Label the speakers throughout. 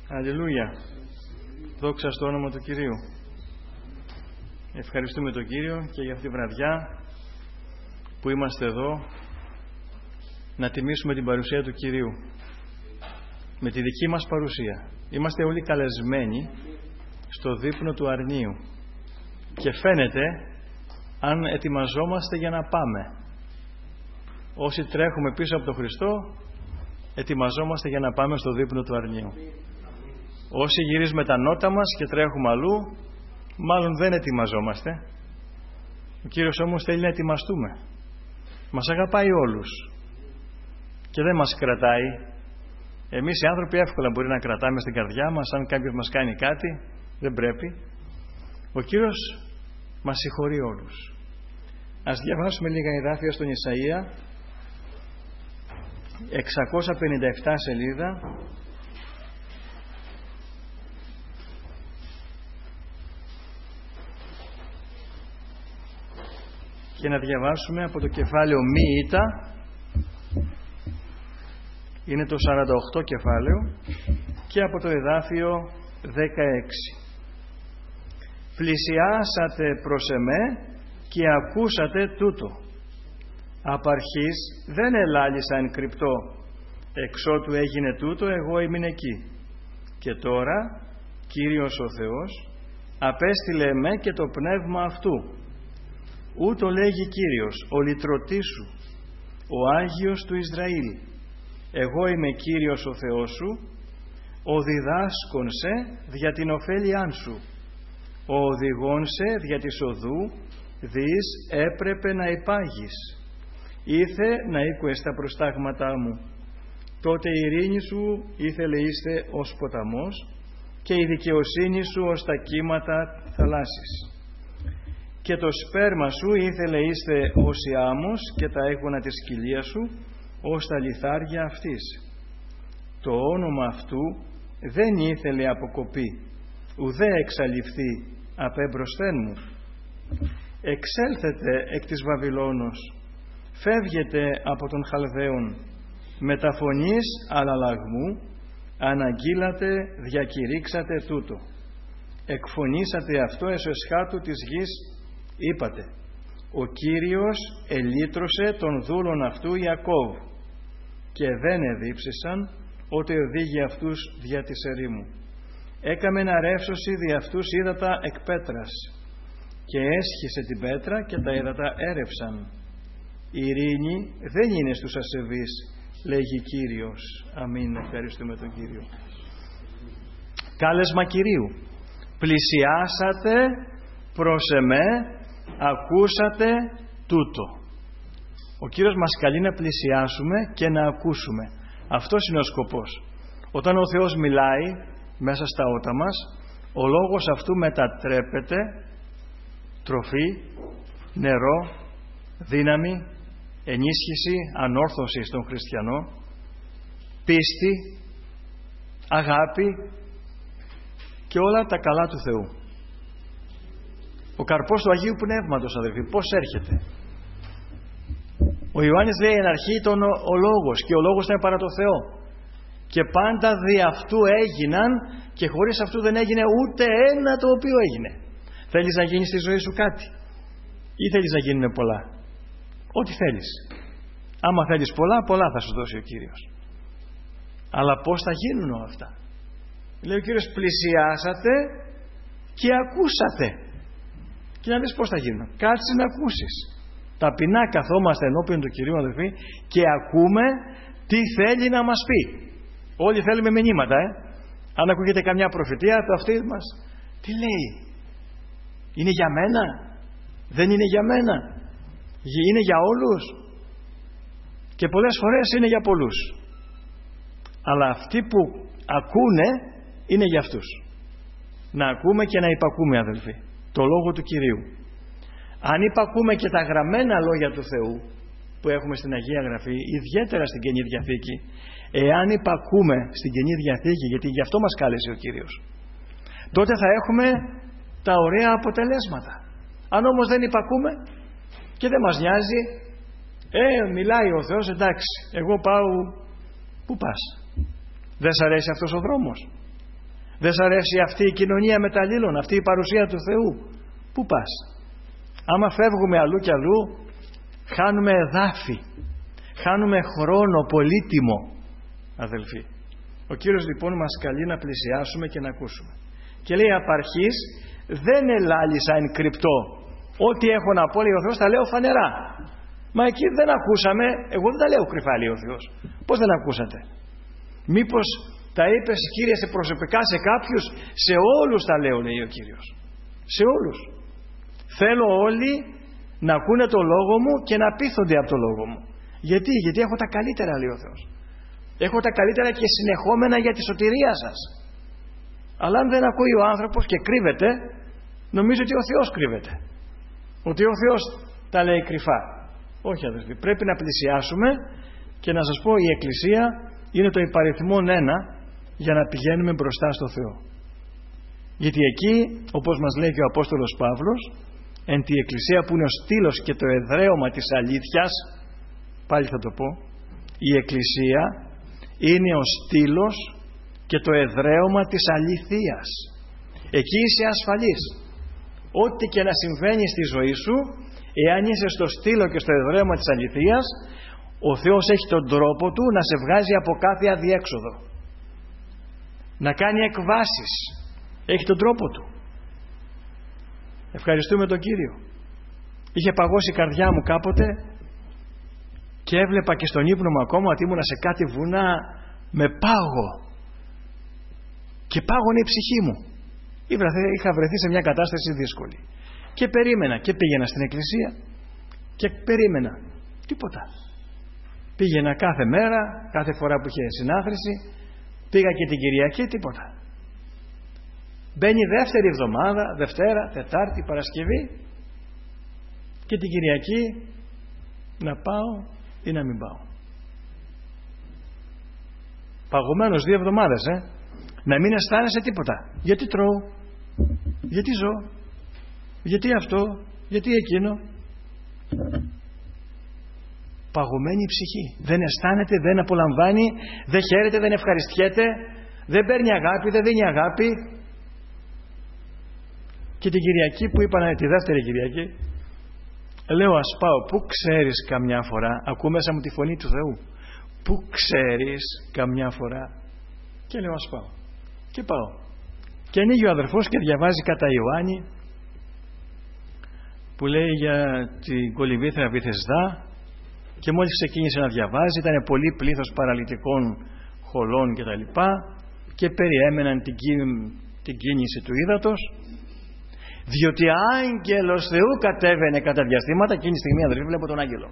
Speaker 1: Αλληλούια. Δόξα στο όνομα του Κυρίου. Ευχαριστούμε τον Κύριο και για αυτή τη βραδιά που είμαστε εδώ να τιμήσουμε την παρουσία του Κυρίου με τη δική μας παρουσία. Είμαστε όλοι καλεσμένοι στο δείπνο του αρνίου και φαίνεται αν ετοιμαζόμαστε για να πάμε. Όσοι τρέχουμε πίσω από τον Χριστό, ετοιμαζόμαστε για να πάμε στο δείπνο του αρνίου. Όσοι γυρίζουμε τα νότα μας και τρέχουμε αλλού, μάλλον δεν ετοιμαζόμαστε. Ο Κύριος όμως θέλει να ετοιμαστούμε. Μας αγαπάει όλους και δεν μας κρατάει. Εμείς οι άνθρωποι εύκολα μπορεί να κρατάμε στην καρδιά μας. Αν κάποιος μας κάνει κάτι, δεν πρέπει. Ο Κύριος μας συγχωρεί όλους. Ας διαβάσουμε λίγα εδάφια στον Ισαΐα, 657 σελίδα, και να διαβάσουμε από το κεφάλαιο Μοίητα. Είναι το 48 κεφάλαιο και από το εδάφιο 16. Πλησιάσατε προς εμέ και ακούσατε τούτο. Απ' αρχής δεν ελάλησα εν κρυπτό, εξότου έγινε τούτο, εγώ ήμουν εκεί. Και τώρα Κύριος ο Θεός απέστειλε εμέ και το πνεύμα αυτού. Ούτω λέγει Κύριος, ο λυτρωτής σου, ο Άγιος του Ισραήλ. Εγώ είμαι Κύριος ο Θεός σου, ο διδάσκων σε δια την ωφέλειάν σου, ο οδηγών σε δια της οδού, δις έπρεπε να υπάγεις. Ήθε να οίκουες τα προστάγματά μου. Τότε η ειρήνη σου ήθελε είστε ως ποταμός και η δικαιοσύνη σου ως τα κύματα θαλάσσης. Και το σπέρμα σου ήθελε είστε ως η άμμος και τα έγωνα της κοιλίας σου ως τα λιθάρια αυτής. Το όνομα αυτού δεν ήθελε αποκοπή, ουδέ εξαλειφθεί απέμπροσθέν μου. Εξέλθετε εκ της Βαβυλώνος, φεύγετε από τον Χαλδαίον, μεταφωνής αλλαλαγμού, αναγγείλατε, διακηρύξατε τούτο. Εκφωνήσατε αυτό εις εσχάτου της γης, είπατε, ο Κύριος ελύτρωσε τον δούλον αυτού Ιακώβ και δεν εδίψησαν ότε οδήγει αυτούς δια της ερήμου. Έκαμε να ρεύσωση δι' αυτούς ύδατα εκ πέτρας και έσχισε την πέτρα και τα ύδατα έρευσαν. Η ειρήνη δεν είναι στους ασεβείς, λέγει Κύριος. Αμήν. Ευχαριστούμε τον Κύριο. Κάλεσμα Κυρίου. Πλησιάσατε προς εμέ, ακούσατε τούτο. Ο Κύριος μας καλεί να πλησιάσουμε και να ακούσουμε. Αυτός είναι ο σκοπός. Όταν ο Θεός μιλάει μέσα στα ότα μας, ο λόγος αυτού μετατρέπεται τροφή, νερό, δύναμη, ενίσχυση, ανόρθωση στον χριστιανό, πίστη, αγάπη και όλα τα καλά του Θεού. Ο καρπός του Αγίου Πνεύματος, αδελφοί, πώς έρχεται? Ο Ιωάννης λέει εν αρχή ήταν ο Λόγος και ο Λόγος ήταν παρά το Θεό και πάντα δι' αυτού έγιναν και χωρίς αυτού δεν έγινε ούτε ένα το οποίο έγινε. Θέλεις να γίνει στη ζωή σου κάτι ή θέλεις να γίνουν πολλά? Ό,τι θέλεις. Άμα θέλεις πολλά, πολλά θα σου δώσει ο Κύριος. Αλλά πώς θα γίνουν όλα αυτά? Λέει ο Κύριος, πλησιάσατε και ακούσατε. Και να δεις πώς θα γίνουν. Κάτσε να ακούσεις. Ταπεινά καθόμαστε ενώπιον του Κυρίου, αδελφοί, και ακούμε τι θέλει να μας πει. Όλοι θέλουμε μηνύματα, Αν ακούγεται καμιά προφητεία από αυτή μας, τι λέει? Είναι για μένα? Δεν είναι για μένα? Είναι για όλους? Και πολλές φορές είναι για πολλούς. Αλλά αυτοί που ακούνε είναι για αυτούς. Να ακούμε και να υπακούμε, αδελφοί, το λόγο του Κυρίου. Αν υπακούμε και τα γραμμένα λόγια του Θεού που έχουμε στην Αγία Γραφή, ιδιαίτερα στην Καινή Διαθήκη, εάν υπακούμε στην Καινή Διαθήκη, γιατί γι' αυτό μας κάλεσε ο Κύριος, τότε θα έχουμε τα ωραία αποτελέσματα. Αν όμως δεν υπακούμε και δεν μας νοιάζει, μιλάει ο Θεός, εντάξει, εγώ πάω. Πού πας? Δεν σ' αρέσει αυτός ο δρόμος? Δεν σ' αρέσει αυτή η κοινωνία μεταλλήλων, αυτή η παρουσία του Θεού? Πού πας? Άμα φεύγουμε αλλού κι αλλού, χάνουμε εδάφη, χάνουμε χρόνο πολύτιμο, αδελφοί. Ο Κύριος λοιπόν μας καλεί να πλησιάσουμε και να ακούσουμε. Και λέει απαρχής δεν ελάλησα εν κρυπτό. Ό,τι έχω να πω, λέει ο Θεός, τα λέω φανερά. Μα εκεί δεν ακούσαμε, εγώ δεν τα λέω κρυφά, λέει ο Θεός. Πώς δεν ακούσατε? Μήπως τα είπες, Κύριε, σε προσωπικά σε κάποιους? Σε όλους τα λέω, λέει ο Κύριος. Σε όλους. Θέλω όλοι να ακούνε το λόγο μου και να πείθονται από το λόγο μου. Γιατί έχω τα καλύτερα, λέει ο Θεός. Έχω τα καλύτερα και συνεχόμενα για τη σωτηρία σας. Αλλά αν δεν ακούει ο άνθρωπος και κρύβεται, νομίζω ότι ο Θεός κρύβεται. Ότι ο Θεός τα λέει κρυφά. Όχι, αδελφοί, πρέπει να πλησιάσουμε. Και να σας πω, η Εκκλησία είναι το υπαριθμόν 1 για να πηγαίνουμε μπροστά στο Θεό. Γιατί εκεί, όπως μας λέει και ο Απόστολος Παύλος, εν τη Εκκλησία που είναι ο στήλος και το εδραίωμα της αλήθειας, πάλι θα το πω, η Εκκλησία είναι ο στήλος και το εδραίωμα της αληθείας. Εκεί είσαι ασφαλής. Ό,τι και να συμβαίνει στη ζωή σου, εάν είσαι στο στήλο και στο εδραίωμα της αληθείας, ο Θεός έχει τον τρόπο του να σε βγάζει από κάθε αδιέξοδο, να κάνει εκβάσεις. Έχει τον τρόπο του. Ευχαριστούμε τον Κύριο. Είχε παγώσει η καρδιά μου κάποτε και έβλεπα και στον ύπνο μου ακόμα ότι ήμουνα σε κάτι βουνά με πάγο και πάγωνε η ψυχή μου. Είχα βρεθεί σε μια κατάσταση δύσκολη και περίμενα και πήγαινα στην εκκλησία και περίμενα. Τίποτα. Πήγαινα κάθε μέρα, κάθε φορά που είχε συνάθρηση, πήγα και την Κυριακή, τίποτα. Μπαίνει δεύτερη εβδομάδα, Δευτέρα, Τετάρτη, Παρασκευή και την Κυριακή να πάω ή να μην πάω. Παγωμένος 2 εβδομάδες, να μην αισθάνεσαι τίποτα. Γιατί τρώω, γιατί ζω, γιατί αυτό, γιατί εκείνο. Παγωμένη η ψυχή. Δεν αισθάνεται, δεν απολαμβάνει, δεν χαίρεται, δεν ευχαριστιέται, δεν παίρνει αγάπη, δεν δίνει αγάπη. Και την Κυριακή που είπα, τη δεύτερη Κυριακή, λέω ας πάω. Πού ξέρεις καμιά φορά, ακούω μέσα μου τη φωνή του Θεού, πού ξέρεις καμιά φορά? Και λέω ας πάω. Και πάω. Και ανοίγει ο αδερφός και διαβάζει κατά Ιωάννη, που λέει για την κολυμβήθρα Βυθεσδά, και μόλις ξεκίνησε να διαβάζει, ήταν πολύ πλήθος παραλυτικών, χολών κτλ. Και περιέμεναν την κίνηση του ύδατος, διότι άγγελος Θεού κατέβαινε κατά διαστήματα. Εκείνη τη στιγμή, αδελφοί, βλέπω τον άγγελο.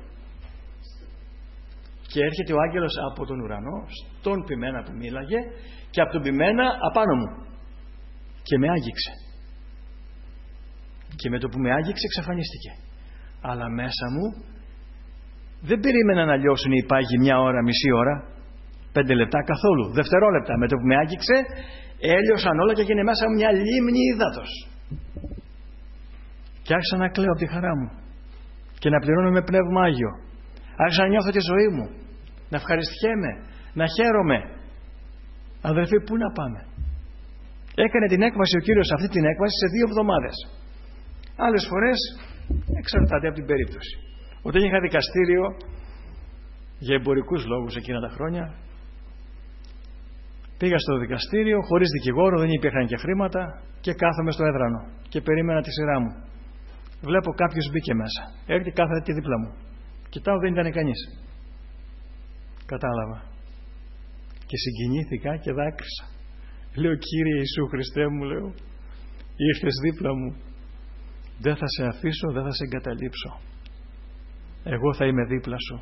Speaker 1: Και έρχεται ο άγγελος από τον ουρανό, στον ποιμένα που μίλαγε, και από τον ποιμένα απάνω μου. Και με άγγιξε. Και με το που με άγγιξε εξαφανίστηκε. Αλλά μέσα μου δεν περίμενα να λιώσουν οι πάγοι 1 ώρα, μισή ώρα, 5 λεπτά, καθόλου. Δευτερόλεπτα. Με το που με άγγιξε, έλειωσαν όλα και έγινε μέσα μου μια λίμνη ύδατος. Και άρχισα να κλαίω από τη χαρά μου και να πληρώνω με Πνεύμα Άγιο. Άρχισα να νιώθω τη ζωή μου, να ευχαριστιέμαι, να χαίρομαι. Αδελφοί, πού να πάμε? Έκανε την έκβαση ο Κύριος, αυτή την έκβαση, σε 2 εβδομάδες. Άλλες φορές εξαρτάται από την περίπτωση. Όταν είχα δικαστήριο για εμπορικούς λόγους εκείνα τα χρόνια, πήγα στο δικαστήριο χωρίς δικηγόρο, δεν υπήρχαν και χρήματα, και κάθομαι στο έδρανο και περίμενα τη σειρά μου. Βλέπω κάποιος μπήκε μέσα, έρχεται, κάθεται δίπλα μου, κοιτάω, δεν ήταν κανείς. Κατάλαβα και συγκινήθηκα και δάκρυσα. Λέω, Κύριε Ιησού Χριστέ μου, λέω, ήρθες δίπλα μου, δεν θα σε αφήσω, δεν θα σε εγκαταλείψω, εγώ θα είμαι δίπλα σου.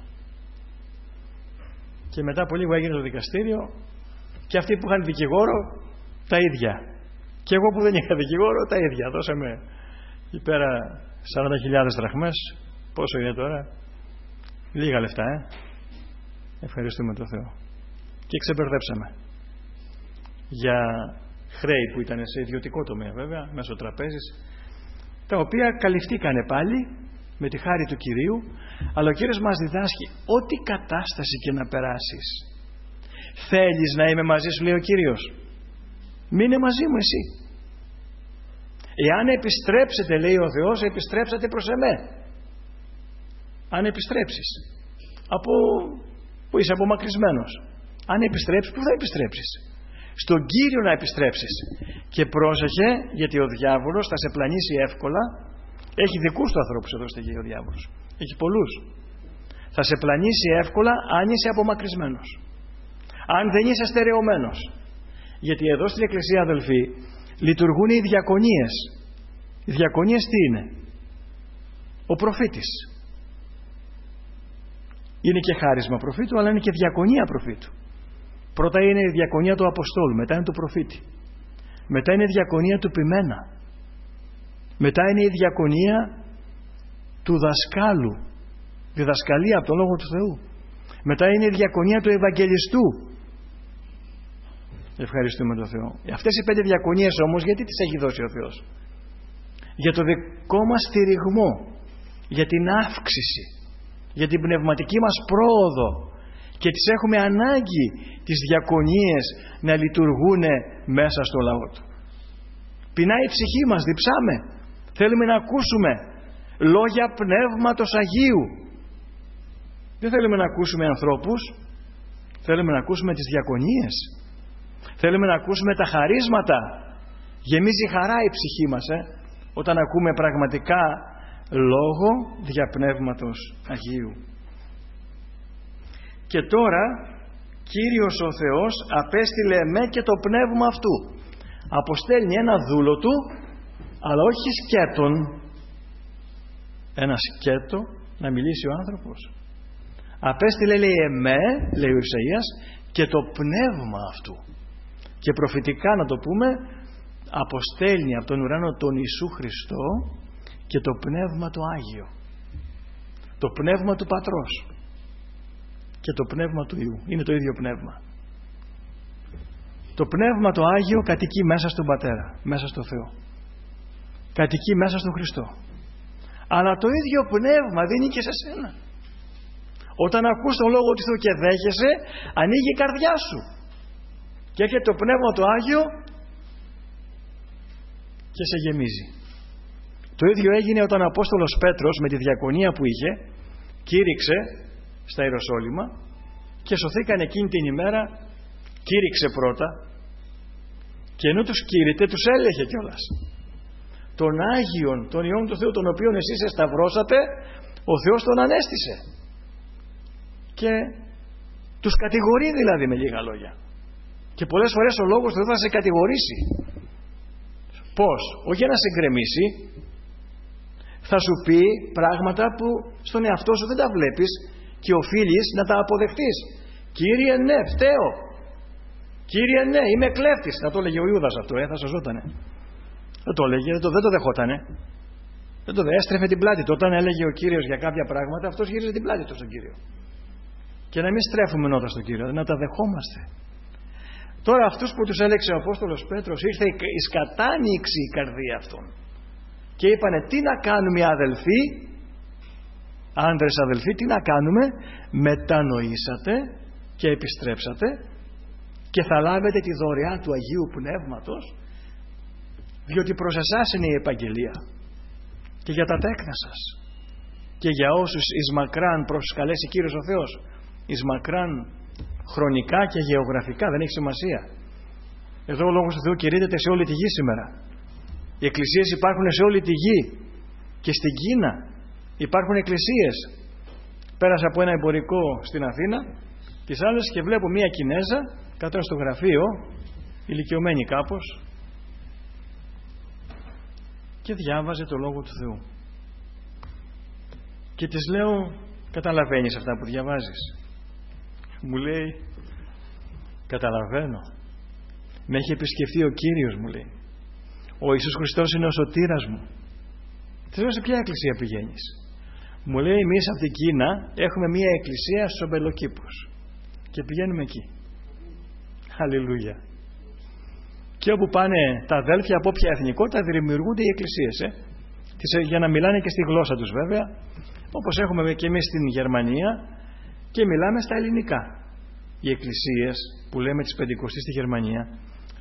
Speaker 1: Και μετά από λίγο έγινε το δικαστήριο και αυτοί που είχαν δικηγόρο τα ίδια, και εγώ που δεν είχα δικηγόρο τα ίδια. Δώσαμε εκεί πέρα 40.000 δραχμές. Πόσο είναι τώρα? Λίγα λεφτά, Ευχαριστούμε τον Θεό. Και ξεμπερδέψαμε για χρέη που ήταν σε ιδιωτικό τομέα, βέβαια, μέσω τραπέζης, τα οποία καλυφθήκανε πάλι με τη χάρη του Κυρίου. Αλλά ο Κύριος μας διδάσκει, ό,τι κατάσταση και να περάσεις, θέλεις να είμαι μαζί σου, λέει ο Κύριος, Μείνε μαζί μου εσύ. Εάν επιστρέψετε, λέει ο Θεός, επιστρέψατε προς εμέ. Αν επιστρέψεις από που είσαι απομακρυσμένος, αν επιστρέψεις, πού θα επιστρέψεις? Στον Κύριο να επιστρέψεις. Και πρόσεχε, γιατί ο διάβολος θα σε πλανήσει εύκολα. Έχει δικούς του ανθρώπους εδώ στη γη ο διάβολος. Έχει πολλούς. Θα σε πλανήσει εύκολα αν είσαι απομακρυσμένος, αν δεν είσαι στερεωμένος. Γιατί εδώ στην Εκκλησία, αδελφοί, λειτουργούν οι διακονίες. Οι διακονίες τι είναι? Ο προφήτης. Είναι και χάρισμα προφήτου, αλλά είναι και διακονία προφήτου. Πρώτα είναι η διακονία του Αποστόλου, μετά είναι του προφήτη. Μετά είναι η διακονία του ποιμένα. Μετά είναι η διακονία του δασκάλου, διδασκαλία από τον Λόγο του Θεού. Μετά είναι η διακονία του Ευαγγελιστού. Ευχαριστούμε τον Θεό. Αυτές οι 5 διακονίες όμως, γιατί τις έχει δώσει ο Θεός? Για το δικό μας στηριγμό, για την αύξηση, για την πνευματική μας πρόοδο. Και τις έχουμε ανάγκη τις διακονίες να λειτουργούν μέσα στο λαό του. Πεινάει η ψυχή μας, διψάμε. Θέλουμε να ακούσουμε λόγια Πνεύματος Αγίου. Δεν θέλουμε να ακούσουμε ανθρώπους. Θέλουμε να ακούσουμε τις διακονίες. Θέλουμε να ακούσουμε τα χαρίσματα. Γεμίζει χαρά η ψυχή μας όταν ακούμε πραγματικά λόγο δια Πνεύματος Αγίου. Και τώρα Κύριος ο Θεός απέστειλε με και το πνεύμα αυτού. Αποστέλνει ένα δούλο του, αλλά όχι σκέτον. Ένα σκέτο να μιλήσει ο άνθρωπος. Απέστειλε, λέει, εμέ, λέει ο Ισαΐας, και το πνεύμα αυτού. Και προφητικά να το πούμε, αποστέλνει από τον ουρανό τον Ιησού Χριστό και το πνεύμα το Άγιο. Το πνεύμα του Πατρός και το πνεύμα του Υιού. Είναι το ίδιο πνεύμα. Το πνεύμα το Άγιο κατοικεί μέσα στον Πατέρα, μέσα στο Θεό. Κατοικεί μέσα στον Χριστό. Αλλά το ίδιο πνεύμα δίνει και σε σένα. Όταν ακούς τον Λόγο του Θεού και δέχεσαι, ανοίγει η καρδιά σου. Και έρχεται το πνεύμα το Άγιο και σε γεμίζει. Το ίδιο έγινε όταν ο Απόστολος Πέτρος με τη διακονία που είχε κήρυξε στα Ιεροσόλυμα και σωθήκαν εκείνη την ημέρα. Κήρυξε πρώτα και ενώ τους κήρυτε τους έλεγε κιόλας: τον Άγιον, τον Υιόν του Θεού, τον οποίον εσείς εσταυρώσατε, ο Θεός τον ανέστησε. Και τους κατηγορεί, δηλαδή, με λίγα λόγια. Και πολλές φορές ο Λόγος του Θεού θα σε κατηγορήσει. Πώς? Όχι για να σε γκρεμίσει. Θα σου πει πράγματα που στον εαυτό σου δεν τα βλέπεις και οφείλεις να τα αποδεχτείς. Κύριε, ναι, φταίω. Κύριε, ναι, είμαι κλέφτης. Θα το έλεγε ο Ιούδας αυτό, θα σωζότανε. Δεν το έλεγε, δεν το δεχότανε. Δεν το έστρεφε την πλάτη του. Όταν έλεγε ο Κύριος για κάποια πράγματα, αυτός γύριζε την πλάτη του στον Κύριο. Και να μην στρέφουμε νότα στον Κύριο, να τα δεχόμαστε. Τώρα αυτούς που τους έλεξε ο Απόστολος Πέτρος, ήρθε η σκατάνοιξη η καρδία αυτών. Και είπανε, τι να κάνουμε οι αδελφοί, άντρες αδελφοί, τι να κάνουμε? Μετανοήσατε και επιστρέψατε και θα λάβετε τη δωρεά του Αγίου Πνεύματος, διότι προς εσάς είναι η επαγγελία και για τα τέκνα σας και για όσους εις μακράν προσκαλέσει Κύριος ο Θεός, εις μακράν χρονικά και γεωγραφικά, δεν έχει σημασία. Εδώ ο Λόγος του Θεού κηρύττεται σε όλη τη γη σήμερα. Οι εκκλησίες υπάρχουν σε όλη τη γη και στην Κίνα υπάρχουν εκκλησίες. Πέρασα από ένα εμπορικό στην Αθήνα τις άλλες και βλέπω μία Κινέζα κάτω στο γραφείο, ηλικιωμένη κάπως, και διάβαζε το Λόγο του Θεού. Και της λέω, καταλαβαίνεις αυτά που διαβάζεις? Μου λέει, καταλαβαίνω. Με έχει επισκεφθεί ο Κύριος, μου λέει. Ο Ιησούς Χριστός είναι ο σωτήρας μου. Της λέω, σε ποια εκκλησία πηγαίνεις? Μου λέει, εμείς από την Κίνα έχουμε μία εκκλησία στους Ομπελοκήπους και πηγαίνουμε εκεί. Αλληλούια. Και όπου πάνε τα αδέλφια από όποια εθνικότητα δημιουργούνται οι εκκλησίες, για να μιλάνε και στη γλώσσα τους, βέβαια, όπως έχουμε και εμείς στην Γερμανία, και μιλάμε στα ελληνικά. Οι εκκλησίες που λέμε τις Πεντηκοστή στη Γερμανία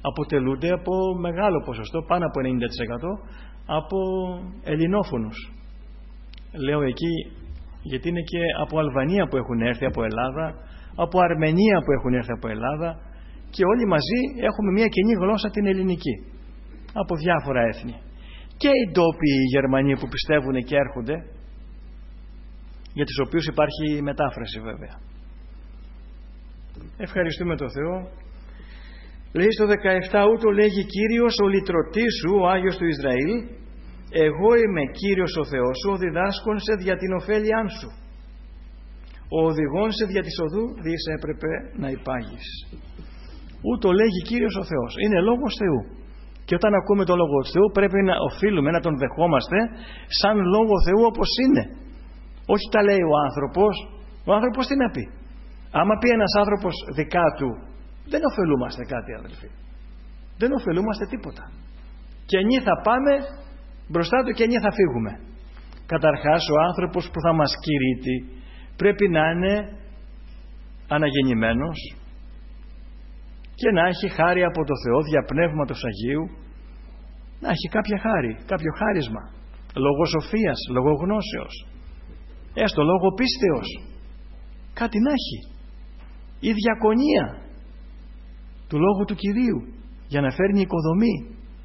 Speaker 1: αποτελούνται από μεγάλο ποσοστό, πάνω από 90%, από ελληνόφωνους. Λέω εκεί γιατί είναι και από Αλβανία που έχουν έρθει από Ελλάδα, από Αρμενία που έχουν έρθει από Ελλάδα, και όλοι μαζί έχουμε μια κοινή γλώσσα, την ελληνική, από διάφορα έθνη. Και οι ντόπιοι οι Γερμανοί που πιστεύουν και έρχονται, για τους οποίους υπάρχει μετάφραση βέβαια. Ευχαριστούμε τον Θεό. Λέει στο 17, ούτω λέγει Κύριος ο λυτρωτής σου, ο Άγιος του Ισραήλ, εγώ είμαι Κύριος ο Θεός σου, ο διδάσκων σε δια την ωφέλειάν σου, ο οδηγών σε δια της οδού δις έπρεπε να υπάγεις. Ούτω λέγει Κύριος ο Θεός. Είναι λόγος Θεού. Και όταν ακούμε το λόγο του Θεού πρέπει να οφείλουμε να τον δεχόμαστε σαν λόγο Θεού όπως είναι. Όχι τα λέει ο άνθρωπος. Ο άνθρωπος τι να πει? Άμα πει ένας άνθρωπος δικά του, δεν ωφελούμαστε κάτι, αδελφοί. Δεν ωφελούμαστε τίποτα. Και εννοί θα πάμε μπροστά του και εννοί θα φύγουμε. Καταρχάς ο άνθρωπος που θα μας κηρύττει πρέπει να είναι αναγεννημένος και να έχει χάρη από το Θεό, δια Πνεύματος Αγίου, να έχει κάποια χάρη, κάποιο χάρισμα, λόγω σοφίας, λόγω γνώσεως, έστω λόγω πίστεως, κάτι να έχει, η διακονία του λόγου του Κυρίου για να φέρνει οικοδομή.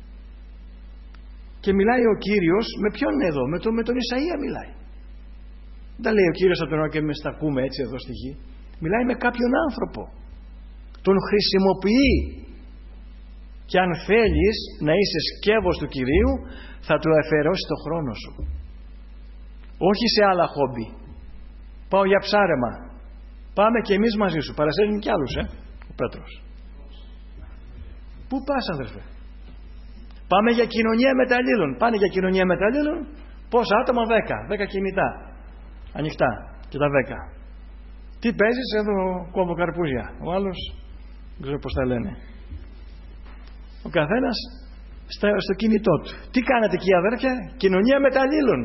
Speaker 1: Και μιλάει ο Κύριος με ποιον εδώ? Με τον Ισαΐα μιλάει. Δεν λέει ο Κύριος από τον και με στακούμε έτσι εδώ στη γη. Μιλάει με κάποιον άνθρωπο. Τον χρησιμοποιεί. Και αν θέλεις να είσαι σκεύος του Κυρίου, θα του αφιερώσει το χρόνο σου. Όχι σε άλλα χόμπι. Πάω για ψάρεμα. Πάμε και εμείς μαζί σου. Παρασέρνει κι άλλους, ο Πέτρος. Πού πας, αδερφέ? Πάμε για κοινωνία μεταλλήλων. Πάνε για κοινωνία μεταλλήλων. Πόσα άτομα? 10 κινητά ανοιχτά και τα 10. Τι παίζεις? Εδώ κόβω καρπούζια. Ο άλλος δεν ξέρω πως τα λένε. Ο καθένας στο κινητό του. Τι κάνετε εκεί, αδέρφια? Κοινωνία μεταλλήλων.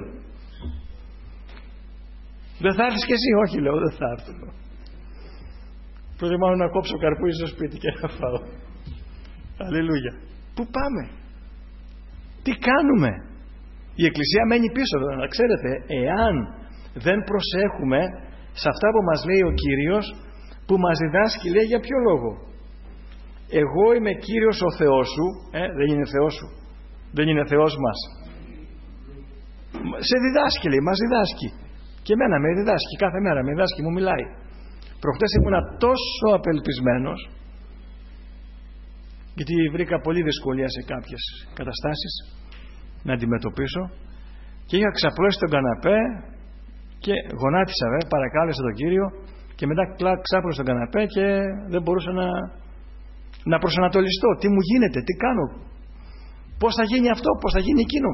Speaker 1: Δεν θα έρθεις κι εσύ? Όχι, λέω, δεν θα έρθω. Προτιμάω να κόψω καρπούζι στο σπίτι και να φάω. Αλληλούια. Πού πάμε? Τι κάνουμε? Η Εκκλησία μένει πίσω εδώ. Να ξέρετε, εάν δεν προσέχουμε σε αυτά που μας λέει ο Κύριος, που μας διδάσκει, λέει για ποιο λόγο? Εγώ είμαι Κύριος ο Θεός σου. Δεν είναι Θεός σου? Δεν είναι Θεός μας? Σε διδάσκει, λέει, μας διδάσκει. Και εμένα με διδάσκει, κάθε μέρα με διδάσκει, μου μιλάει. Προχτές ήμουνα τόσο απελπισμένος, γιατί βρήκα πολύ δυσκολία σε κάποιες καταστάσεις να αντιμετωπίσω, και είχα ξαπλώσει τον καναπέ και γονάτισα, παρακάλεσα τον Κύριο, και μετά ξάπλωσα τον καναπέ και δεν μπορούσα να προσανατολιστώ. Τι μου γίνεται, τι κάνω, πώς θα γίνει αυτό, πώς θα γίνει εκείνο?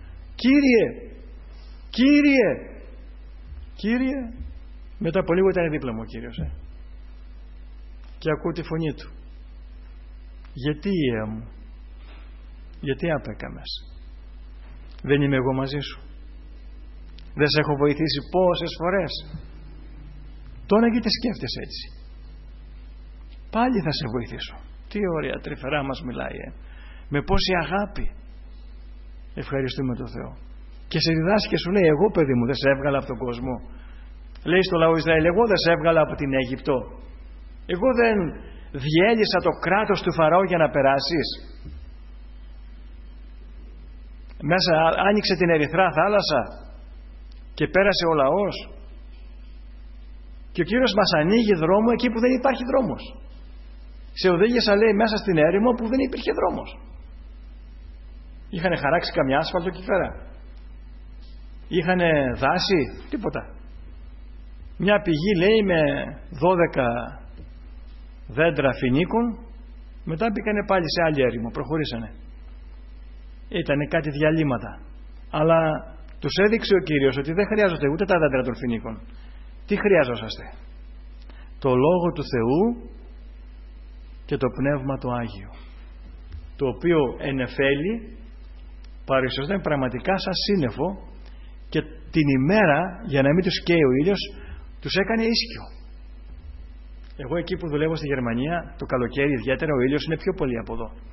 Speaker 1: Κύριε. Μετά από λίγο ήταν δίπλα μου ο Κύριος, και ακούω τη φωνή του. Γιατί, Ιαία μου, γιατί άπεκαμες? Δεν είμαι εγώ μαζί σου? Δεν σε έχω βοηθήσει πόσες φορές? Τώρα γιατί σκέφτεσαι έτσι? Πάλι θα σε βοηθήσω. Τι ωραία τρυφερά μας μιλάει, με πόση αγάπη. Ευχαριστούμε τον Θεό. Και σε διδάσκει και σου λέει, εγώ παιδί μου δεν σε έβγαλα από τον κόσμο? Λέει στο λαό Ισραήλ, εγώ δεν σε έβγαλα από την Αίγυπτο? Εγώ δεν διέλυσα το κράτος του Φαραώ για να περάσεις? Μέσα άνοιξε την Ερυθρά θάλασσα και πέρασε ο λαός. Και ο Κύριος μας ανοίγει δρόμο εκεί που δεν υπάρχει δρόμος. Σε οδήγησα, λέει, μέσα στην έρημο που δεν υπήρχε δρόμος. Είχανε χαράξει καμιά άσφαλτο εκεί πέρα? Είχανε δάση? Τίποτα. Μια πηγή, λέει, με 12 δέντρα φοινίκων, μετά μπήκανε πάλι σε άλλη έρημο, προχωρήσανε. Ήτανε κάτι διαλύματα. Αλλά τους έδειξε ο Κύριος ότι δεν χρειάζονται ούτε τα δέντρα των φοινίκων. Τι χρειάζοσαστε? Το Λόγο του Θεού και το Πνεύμα το Άγιο, το οποίο εν εφέλει παρουσιάζεται πραγματικά σαν σύννεφο, και την ημέρα, για να μην τους καίει ο ήλιος, τους έκανε ίσκιο. Εγώ εκεί που δουλεύω στη Γερμανία, το καλοκαίρι ιδιαίτερα, ο ήλιος είναι πιο πολύ από εδώ.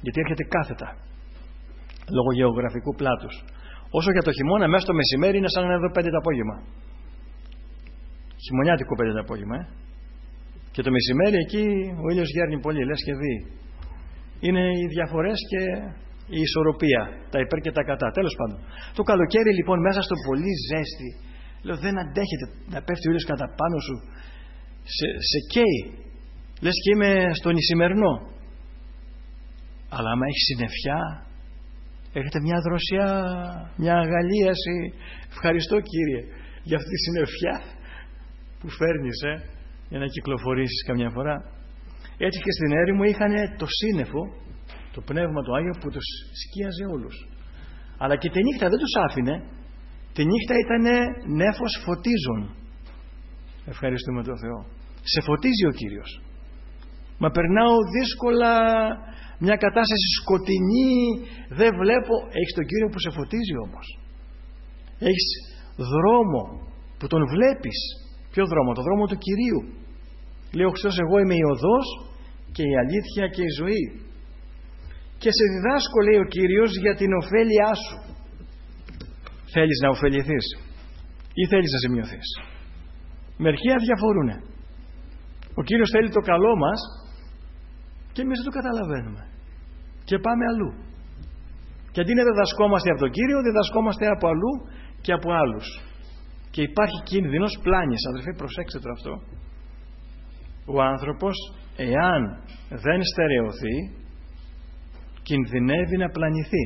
Speaker 1: Γιατί έρχεται κάθετα, λόγω γεωγραφικού πλάτους. Όσο για το χειμώνα, μέσα στο μεσημέρι είναι σαν να είναι εδώ 5 το απόγευμα. Χειμωνιάτικο 5 το απόγευμα, Και το μεσημέρι εκεί ο ήλιος γέρνει πολύ, λες και δει. Είναι οι διαφορές και η ισορροπία, τα υπέρ και τα κατά. Τέλος πάντων. Το καλοκαίρι λοιπόν, μέσα στο πολύ ζέστη, λέω, δεν αντέχεται να πέφτει ο ήλιος κατά πάνω σου. Σε καίει. Λες και είμαι στον Ισημερινό. Αλλά άμα έχει συννεφιά, έχετε μια δροσιά, μια αγαλίαση. Ευχαριστώ Κύριε για αυτή τη συννεφιά που φέρνεις για να κυκλοφορήσεις καμιά φορά. Έτσι και στην έρημο είχαν το σύννεφο, το Πνεύμα του Άγιο που τους σκίαζε όλους. Αλλά και τη νύχτα δεν τους άφηνε. Τη νύχτα ήταν νέφος φωτίζων. Ευχαριστούμε τον Θεό. Σε φωτίζει ο Κύριος. Μα περνάω δύσκολα, μια κατάσταση σκοτεινή, δεν βλέπω. Έχεις τον Κύριο που σε φωτίζει όμως. Έχεις δρόμο που τον βλέπεις. Ποιο δρόμο? Το δρόμο του Κυρίου. Λέει ο Χριστός, εγώ είμαι η οδός και η αλήθεια και η ζωή. Και σε διδάσκω, λέει ο Κύριος, για την ωφέλειά σου. Θέλεις να ωφεληθείς ή θέλεις να ζημιωθείς? Μερικοί αδιαφορούν. Ο Κύριος θέλει το καλό μας και εμείς δεν το καταλαβαίνουμε και πάμε αλλού. Και αντί να διδασκόμαστε από τον Κύριο, διδασκόμαστε από αλλού και από άλλους. Και υπάρχει κίνδυνος πλάνης. Αδελφοί, προσέξτε το αυτό. Ο άνθρωπος, εάν δεν στερεωθεί, κινδυνεύει να πλανηθεί.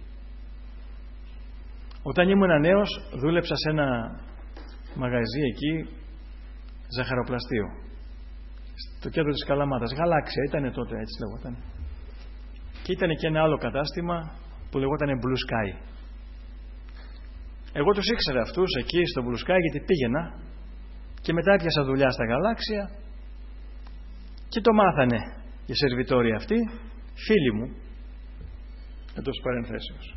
Speaker 1: Όταν ήμουν νέος, δούλεψα σε ένα μαγαζί εκεί, ζαχαροπλαστείο, στο κέντρο της Καλαμάτας. Γαλάξια ήτανε τότε, έτσι λεγόταν. Και ήταν και ένα άλλο κατάστημα που λεγόταν Blue Sky. Εγώ τους ήξερα αυτούς εκεί στο Blue Sky, γιατί πήγαινα και μετά έπιασα δουλειά στα Γαλάξια και το μάθανε οι σερβιτόροι αυτοί, φίλοι μου, εντός παρενθέσεως.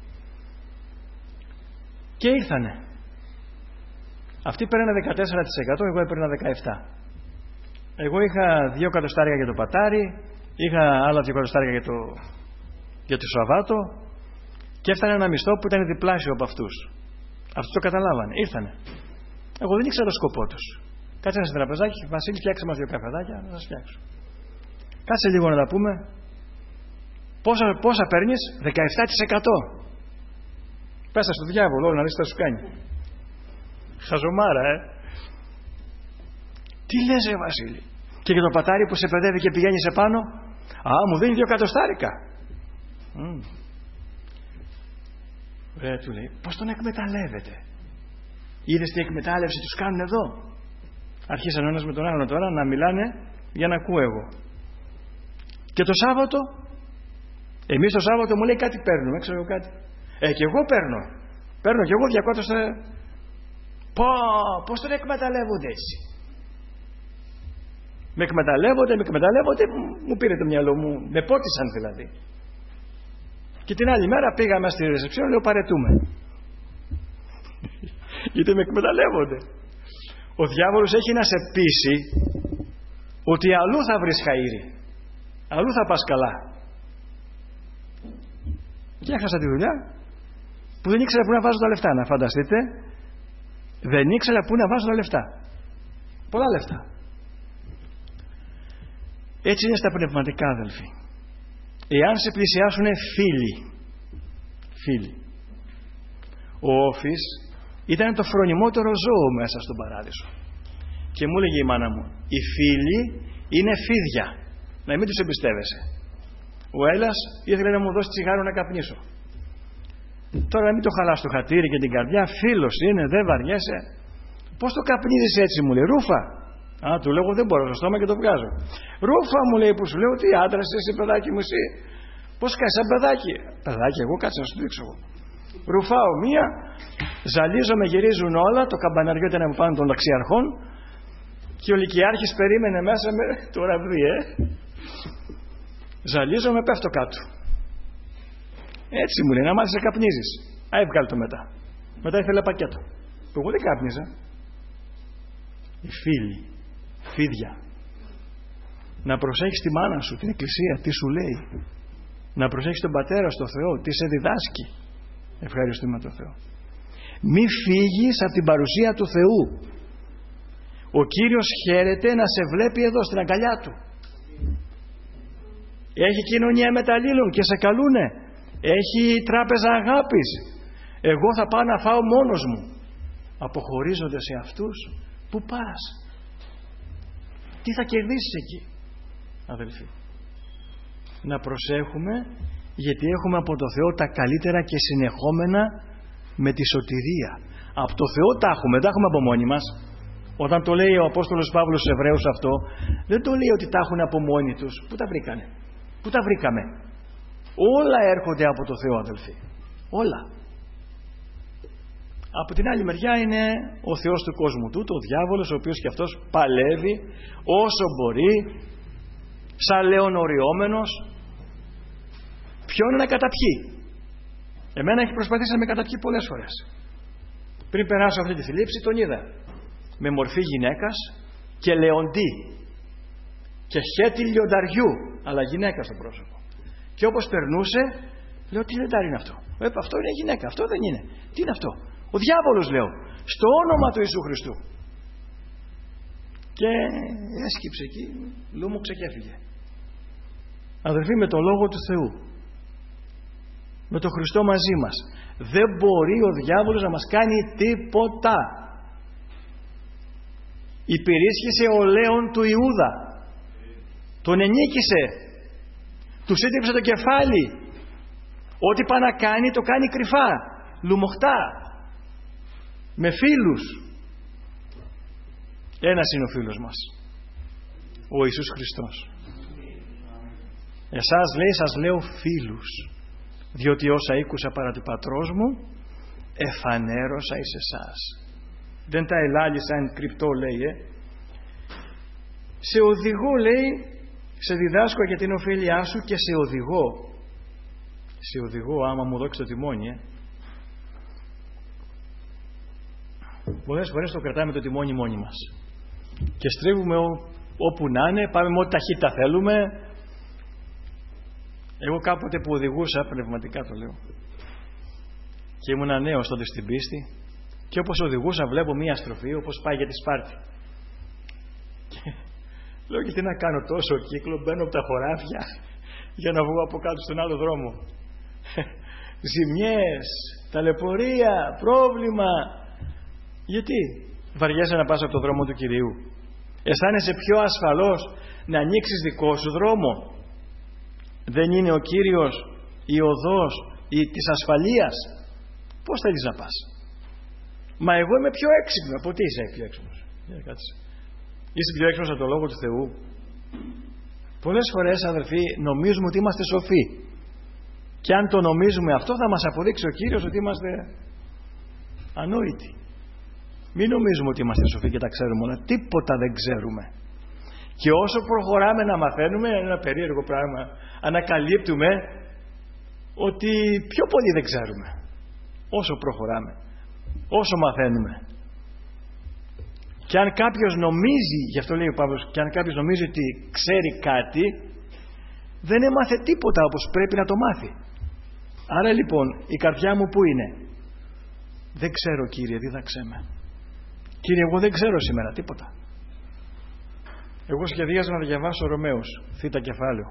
Speaker 1: Και ήρθανε. Αυτοί παίρνανε 14%, εγώ έπαιρνα 17%. Εγώ είχα 2 εκατοστάρια για το πατάρι, είχα άλλα 2 εκατοστάρια για το Σαββάτο και έφτανε ένα μισθό που ήταν διπλάσιο από αυτούς. Αυτό το καταλάβανε. Ήρθανε. Εγώ δεν ήξερα το σκοπό τους. Κάτσε ένα τραπεζάκι, Βασίλη, φτιάξε μας 2 καφεδάκια, να σας φτιάξω. Κάτσε λίγο να τα πούμε. Πόσα παίρνεις? 17%. Πέσα στο διάβολο, να δεις τι θα σου κάνει. Χαζομάρα, Τι λες, Βασίλη? Και για το πατάρι που σε παιδεύει και πηγαίνει σε πάνω, μου δίνει 2 εκατοστάρικα. Ρε, του λέει, πώς τον εκμεταλλεύεται? Είδες τι εκμετάλλευση τους κάνουν εδώ? Αρχίσαν ο ένας με τον άλλον τώρα να μιλάνε για να ακούω εγώ. Και το Σάββατο, εμείς το Σάββατο μου λέει κάτι παίρνουμε, ξέρω εγώ κάτι. Και εγώ παίρνω και εγώ 200. Πώς τον εκμεταλλεύονται έτσι? Με εκμεταλλεύονται, μου πήρε το μυαλό μου, με πότισαν δηλαδή. Και την άλλη μέρα πήγαμε στη ρεσεψιόν, λέω παρετούμε. Γιατί με εκμεταλλεύονται. Ο διάβολος έχει να σε πείσει ότι αλλού θα βρεις χαΐρι, αλλού θα πας καλά. Και έχασα τη δουλειά που δεν ήξερα πού να βάζω τα λεφτά. Να φανταστείτε, δεν ήξερα πού να βάζω τα λεφτά. Πολλά λεφτά. Έτσι είναι στα πνευματικά, αδελφοί. Εάν σε πλησιάσουν φίλοι. Ο Όφης ήταν το φρονιμότερο ζώο μέσα στον παράδεισο. Και μου έλεγε η μάνα μου, οι φίλοι είναι φίδια, να μην τους εμπιστεύεσαι. Ο Έλλας ήθελε να μου δώσει τσιγάρο να καπνίσω. Τώρα μην το χαλάς το χατήρι και την καρδιά, φίλος είναι, δεν βαριέσαι. Πώς το καπνίζεις έτσι, μου λέει? Ρούφα. Του λέω, δεν μπορώ, στο στόμα και το βγάζω. Ρούφα, μου λέει, που σου λέω, τι άντρας εσύ, παιδάκι μου, εσύ? Πώς κάνεις σαν παιδάκι? Παιδάκι, εγώ κάτσε να σου δείξω εγώ. Ρουφάω μία, ζαλίζομαι, γυρίζουν όλα, το καμπαναριό ήταν πάνω των ταξιαρχών και ο λυκειάρχης περίμενε μέσα με το ραβδί, Ζαλίζομαι, πέφτω κάτω. Έτσι μου λέει, να μάθεις να καπνίζεις. Έβγαλε το μετά. Μετά ήθελε πακέτο. Που εγώ δεν κάπνιζα. Οι φίδια. Να προσέχεις τη μάνα σου, την εκκλησία, τι σου λέει. Να προσέχεις τον πατέρα στο Θεό, τι σε διδάσκει. Ευχαριστούμε τον Θεό. Μη φύγεις από την παρουσία του Θεού. Ο Κύριος χαίρεται να σε βλέπει εδώ στην αγκαλιά του. Έχει κοινωνία μεταλλήλων και σε καλούνε. Έχει τράπεζα αγάπης. Εγώ θα πάω να φάω μόνος μου. Αποχωρίζονται σε αυτούς. Πού πας? Τι θα κερδίσεις εκεί, αδελφοί? Να προσέχουμε, γιατί έχουμε από το Θεό τα καλύτερα και συνεχόμενα με τη σωτηρία. Από το Θεό τα έχουμε, δεν τα έχουμε από μόνοι μας. Όταν το λέει ο Απόστολος Παύλος στους Εβραίους αυτό, δεν το λέει ότι τα έχουν από μόνοι τους. Πού τα βρήκανε? Πού τα βρήκαμε? Όλα έρχονται από το Θεό, αδελφοί. Όλα. Από την άλλη μεριά είναι ο Θεός του κόσμου τούτου, ο διάβολος, ο οποίος και αυτός παλεύει όσο μπορεί, σαν λέον οριόμενος, ποιον να καταπιεί. Εμένα έχει προσπαθήσει να με καταπιεί πολλές φορές. Πριν περάσω αυτή τη θλίψη τον είδα με μορφή γυναίκας και λεοντή και χέτη λιονταριού, αλλά γυναίκα στο πρόσωπο. Και όπως περνούσε, λέω, τι λιοντάρι είναι αυτό? Αυτό είναι γυναίκα, αυτό δεν είναι. Τι είναι αυτό? Ο διάβολος, λέω, στο όνομα του Ιησού Χριστού. Και έσκυψε εκεί, λούμωξε και έφυγε. Αδελφοί, με το Λόγο του Θεού, με τον Χριστό μαζί μας, δεν μπορεί ο διάβολος να μας κάνει τίποτα. Υπηρίσχησε ο λέον του Ιούδα, τον ενίκησε, του σύντριψε το κεφάλι. Ό,τι πάει να κάνει το κάνει κρυφά, λουμοχτά, με φίλους. Ένας είναι ο φίλος μας, ο Ιησούς Χριστός. Εσάς, λέει, σας λέω φίλους, διότι όσα ήκουσα παρά του Πατρός μου εφανέρωσα εις εσάς. Δεν τα ελάλησα εν κρυπτό, λέει. Σε οδηγώ, λέει, σε διδάσκω για την ωφέλειά σου και σε οδηγώ. Σε οδηγώ άμα μου δώξεις το τιμόνι. Πολλές φορές το κρατάμε το τιμόνι μόνοι μας και στρίβουμε όπου να είναι, πάμε με ό,τι ταχύτητα θέλουμε. Εγώ κάποτε που οδηγούσα, πνευματικά το λέω, και ήμουν νέος τότε στην πίστη, και όπως οδηγούσα βλέπω μία στροφή όπως πάει για τη Σπάρτη και λέω, και τι να κάνω τόσο κύκλο, μπαίνω από τα χωράφια για να βγω από κάτω στον άλλο δρόμο. Ζημιές, ταλαιπωρία, πρόβλημα. Γιατί βαριέσαι να πας από το δρόμο του Κυρίου? Αισθάνεσαι πιο ασφαλός να ανοίξεις δικό σου δρόμο? Δεν είναι ο Κύριος η οδός της ασφαλείας? Πώς θέλεις να πας? Μα εγώ είμαι πιο έξυπνο. Από τι είσαι πιο έξυπνος? Είσαι πιο έξυπνος από το Λόγο του Θεού? Πολλές φορές, αδελφοί, νομίζουμε ότι είμαστε σοφοί, και αν το νομίζουμε αυτό θα μας αποδείξει ο Κύριος ότι είμαστε ανόητοι. Μην νομίζουμε ότι είμαστε σοφοί και τα ξέρουμε όλα. Τίποτα δεν ξέρουμε. Και όσο προχωράμε να μαθαίνουμε, ένα περίεργο πράγμα, ανακαλύπτουμε ότι πιο πολύ δεν ξέρουμε. Όσο προχωράμε, όσο μαθαίνουμε. Και αν κάποιος νομίζει, γι' αυτό λέει ο Παύλος, και αν κάποιος νομίζει ότι ξέρει κάτι, δεν έμαθε τίποτα όπως πρέπει να το μάθει. Άρα λοιπόν η καρδιά μου πού είναι? Δεν ξέρω, Κύριε, δίδαξέ με. Κύριε, εγώ δεν ξέρω σήμερα τίποτα. Εγώ σχεδίαζα να διαβάσω Ρωμαίους, θήτα κεφάλαιο.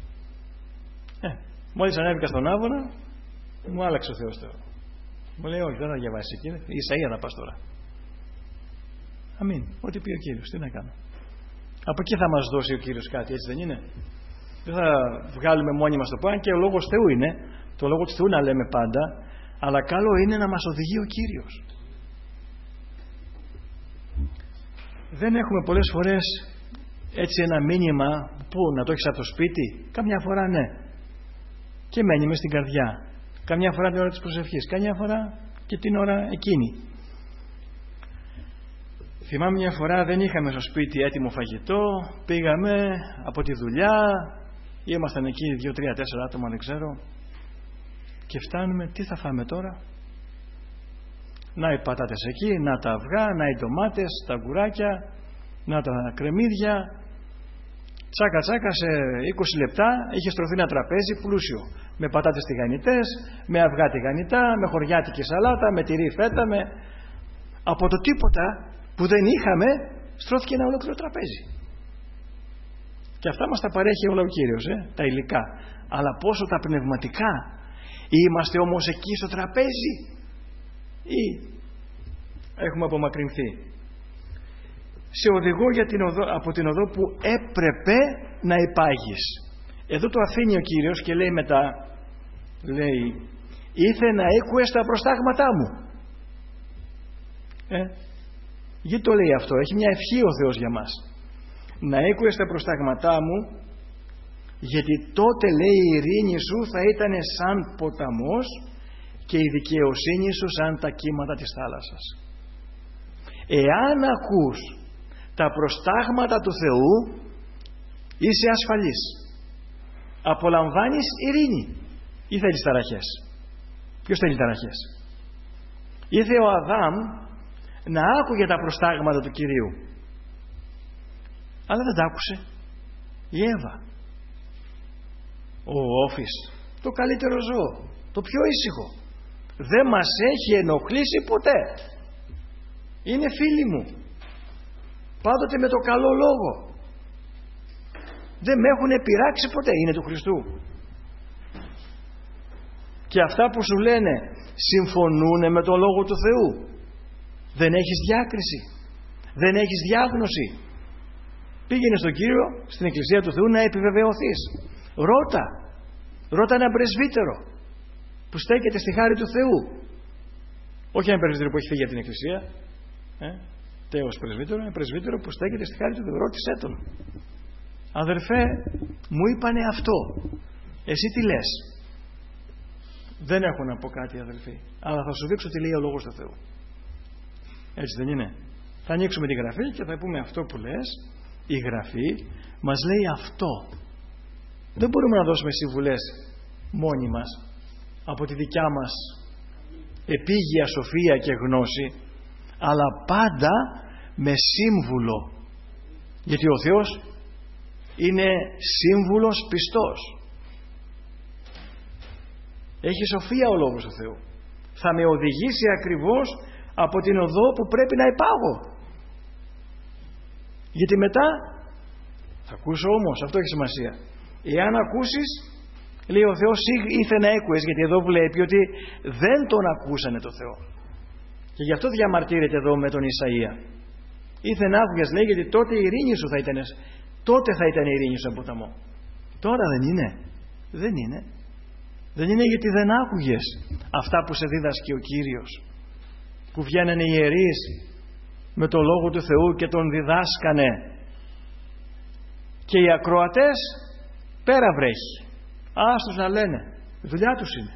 Speaker 1: Μόλις ανέβηκα στον Άβωνα, μου άλλαξε ο Θεός τώρα. Μου λέει, όχι, δεν θα διαβάσεις εκεί, Ισαΐα θα πας τώρα. Αμήν, ό,τι πει ο Κύριος, τι να κάνω. Από εκεί θα μας δώσει ο Κύριος κάτι, έτσι δεν είναι? Δεν θα βγάλουμε μόνοι μας το πάνε, και ο Λόγος Θεού είναι, το Λόγο του Θεού να λέμε πάντα, αλλά καλό είναι να μας οδηγεί ο Κύριος. Δεν έχουμε πολλές φορές έτσι ένα μήνυμα που να το έχεις από το σπίτι? Καμιά φορά ναι, και μένει μες στην καρδιά. Καμιά φορά την ώρα της προσευχής, καμιά φορά και την ώρα εκείνη. Θυμάμαι μια φορά δεν είχαμε στο σπίτι έτοιμο φαγητό, πήγαμε από τη δουλειά, ήμασταν εκεί 2, 3, 4 άτομα, δεν ξέρω, και φτάνουμε, τι θα φάμε τώρα? Να οι πατάτες εκεί, να τα αυγά, να οι ντομάτες, τα γκουράκια, να τα κρεμμύδια. Τσάκα τσάκα σε 20 λεπτά είχε στρωθεί ένα τραπέζι πλούσιο. Με πατάτες τηγανιτές, με αυγά τηγανιτά, με χωριάτικη σαλάτα, με τυρί φέτα, από το τίποτα που δεν είχαμε στρώθηκε ένα ολόκληρο τραπέζι. Και αυτά μας τα παρέχει όλα ο Κύριος, τα υλικά. Αλλά πόσο τα πνευματικά? Είμαστε όμως εκεί στο τραπέζι ή έχουμε απομακρυνθεί? Σε οδηγώ από την οδό που έπρεπε να υπάγεις. Εδώ το αφήνει ο Κύριος και λέει μετά, λέει, ήθε να έκουες τα προστάγματά μου. Γιατί το λέει αυτό? Έχει μια ευχή ο Θεός για μας. Να έκουες τα προστάγματά μου, γιατί τότε, λέει, η ειρήνη σου θα ήταν σαν ποταμός και η δικαιοσύνη σου σαν τα κύματα της θάλασσας. Εάν ακούς τα προστάγματα του Θεού, είσαι ασφαλής. Απολαμβάνεις ειρήνη. Ή θέλεις ταραχές? Ποιος θέλει ταραχές? Ήρθε ο Αδάμ να άκουγε τα προστάγματα του Κυρίου, αλλά δεν τα άκουσε. Η Εύα, ο Όφης, το καλύτερο ζώο, το πιο ήσυχο, δεν μας έχει ενοχλήσει ποτέ. Είναι φίλοι μου, πάντοτε με το καλό λόγο, δεν με έχουν πειράξει ποτέ, είναι του Χριστού. Και αυτά που σου λένε συμφωνούνε με το Λόγο του Θεού? Δεν έχεις διάκριση, δεν έχεις διάγνωση? Πήγαινε στον Κύριο, στην Εκκλησία του Θεού, να επιβεβαιωθείς. Ρώτα έναν πρεσβύτερο που στέκεται στη χάρη του Θεού. Όχι ένα πρεσβύτερο που έχει φύγει από την Εκκλησία, τέος πρεσβύτερο, ένα πρεσβύτερο που στέκεται στη χάρη του Θεού. Ρώτησέ τον. Αδερφέ, μου είπανε αυτό, εσύ τι λες? Δεν έχω να πω κάτι, αδελφοί, αλλά θα σου δείξω τι λέει ο Λόγος του Θεού. Έτσι δεν είναι? Θα ανοίξουμε τη Γραφή και θα πούμε αυτό που λες. Η Γραφή μας λέει αυτό. Δεν μπορούμε να δώσουμε συμβουλές μόνοι μας από τη δικιά μας επίγεια σοφία και γνώση, αλλά πάντα με σύμβουλο, γιατί ο Θεός είναι σύμβουλος πιστός. Έχει σοφία ο Λόγος του Θεού. Θα με οδηγήσει ακριβώς από την οδό που πρέπει να υπάγω. Γιατί μετά θα ακούσω όμως, αυτό έχει σημασία. Εάν ακούσεις, λέει ο Θεός, ήθε να έκουες, γιατί εδώ βλέπει ότι δεν τον ακούσανε το Θεό. Και γι' αυτό διαμαρτύρεται εδώ με τον Ισαΐα. Ήθε να άκουγες, λέει, γιατί τότε η ειρήνη σου θα ήταν, τότε θα ήταν η ειρήνη σου από ποταμό. Τώρα δεν είναι. Δεν είναι. Δεν είναι, γιατί δεν άκουγες αυτά που σε δίδασκε ο Κύριος, που βγαίνανε οι ιερείς με το Λόγο του Θεού και τον διδάσκανε, και οι ακροατές πέρα βρέχει, άστος να λένε, η δουλειά τους είναι.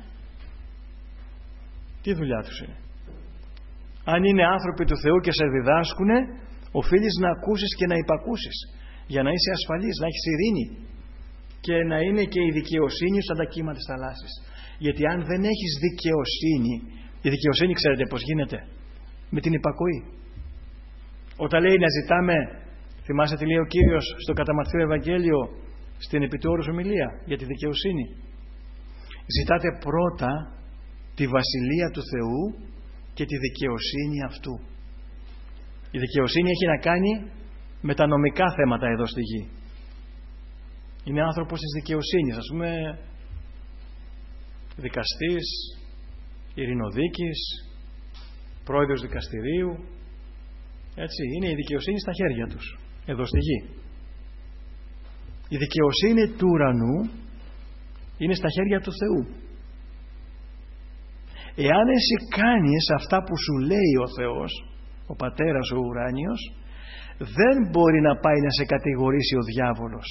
Speaker 1: Τι δουλειά τους είναι? Αν είναι άνθρωποι του Θεού και σε διδάσκουνε, οφείλεις να ακούσεις και να υπακούσεις, για να είσαι ασφαλής, να έχεις ειρήνη και να είναι και η δικαιοσύνη σαν τα κύματα της θαλάσσης. Γιατί αν δεν έχεις δικαιοσύνη, η δικαιοσύνη ξέρετε πως γίνεται? Με την υπακοή. Όταν λέει να ζητάμε, θυμάστε τι λέει ο Κύριος στο κατά Ματθαίου Ευαγγέλιο, στην επιτόρους ομιλία για τη δικαιοσύνη? Ζητάτε πρώτα τη βασιλεία του Θεού και τη δικαιοσύνη αυτού. Η δικαιοσύνη έχει να κάνει με τα νομικά θέματα εδώ στη γη. Είναι άνθρωπος της δικαιοσύνης, ας πούμε δικαστής, ειρηνοδίκης, πρόεδρος δικαστηρίου. Έτσι, είναι η δικαιοσύνη στα χέρια τους εδώ στη γη. Η δικαιοσύνη του ουρανού είναι στα χέρια του Θεού. Εάν εσύ κάνεις αυτά που σου λέει ο Θεός, ο Πατέρας ο ουράνιος, δεν μπορεί να πάει να σε κατηγορήσει ο διάβολος.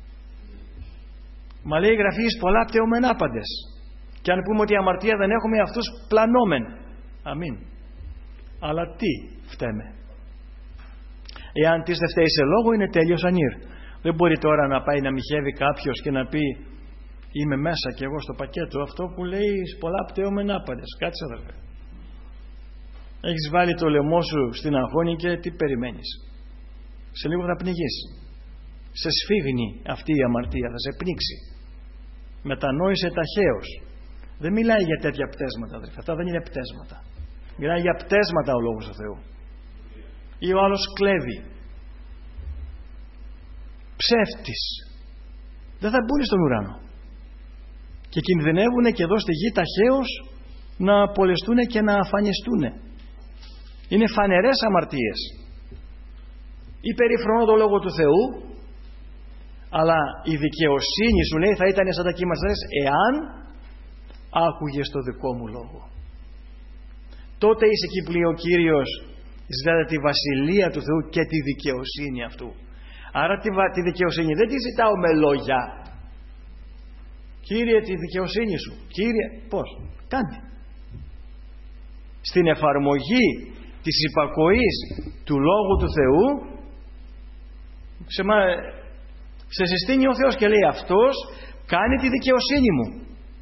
Speaker 1: Μα λέει η Γραφή, εις πολλά πτεωμεν άπαντες. Και αν πούμε ότι η αμαρτία δεν έχουμε, αυτούς πλανόμεν. Αμήν. Αλλά τι φταίμε? Εάν τις δεν φταίει σε λόγο, είναι τέλειος ανήρ. Δεν μπορεί τώρα να πάει να μοιχεύει κάποιος και να πει, είμαι μέσα και εγώ στο πακέτο, αυτό που λέει εις πολλά πτεωμεν άπαντες. Κάτσε, αδερφέ. Έχεις βάλει το λαιμό σου στην αγώνη και τι περιμένεις? Σε λίγο θα πνιγείς. σε σφίγνει αυτή η αμαρτία, θα σε πνίξει. Μετανόησε ταχαίως. Δεν μιλάει για τέτοια πτέσματα, αδερφέ. Αυτά δεν είναι πτέσματα. Μιλάει για πτέσματα ο Λόγος του Θεού. Ή ο άλλος κλέβει. Ψεύτης. Δεν θα μπουν στον ουρανό. Και κινδυνεύουν και εδώ στη γη ταχαίως να απολεστούν και να αφανιστούν. Είναι φανερές αμαρτίες. Ή περιφρονώ το Λόγο του Θεού, αλλά η δικαιοσύνη σου, λέει, θα ήταν σαν τα κύματα εάν άκουγες το δικό μου λόγο. Τότε είσαι εκεί που λέει ο Κύριος, ζητάτε τη βασιλεία του Θεού και τη δικαιοσύνη αυτού. Άρα τη δικαιοσύνη δεν τη ζητάω με λόγια. Κύριε, τη δικαιοσύνη σου. Κύριε, πώς? Κάντε. Στην εφαρμογή της υπακοής του Λόγου του Θεού σε συστήνει ο Θεός και λέει αυτός κάνει τη δικαιοσύνη μου.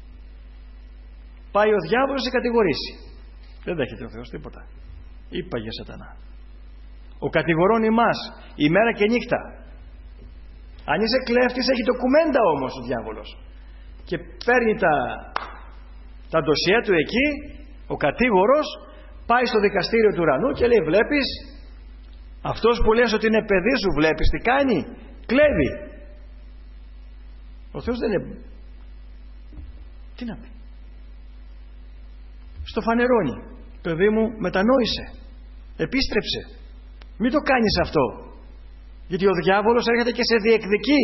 Speaker 1: Πάει ο διάβολος σε κατηγορήσει. Δεν δέχεται ο Θεός τίποτα. Είπαγε Σατανά. Ο κατηγορών ημάς ημέρα και νύχτα. Αν είσαι κλέφτης έχει ντοκουμέντα όμως ο διάβολος. Και παίρνει τα ντοσιέ του εκεί, ο κατήγορος πάει στο δικαστήριο του ουρανού και λέει βλέπεις, αυτός που λες ότι είναι παιδί σου βλέπεις τι κάνει? Κλέβει. Ο Θεός δεν είναι... Τι να πει? Στο φανερώνει. Παιδί μου, μετανόησε. Επίστρεψε. Μην το κάνεις αυτό. Γιατί ο διάβολος έρχεται και σε διεκδικεί.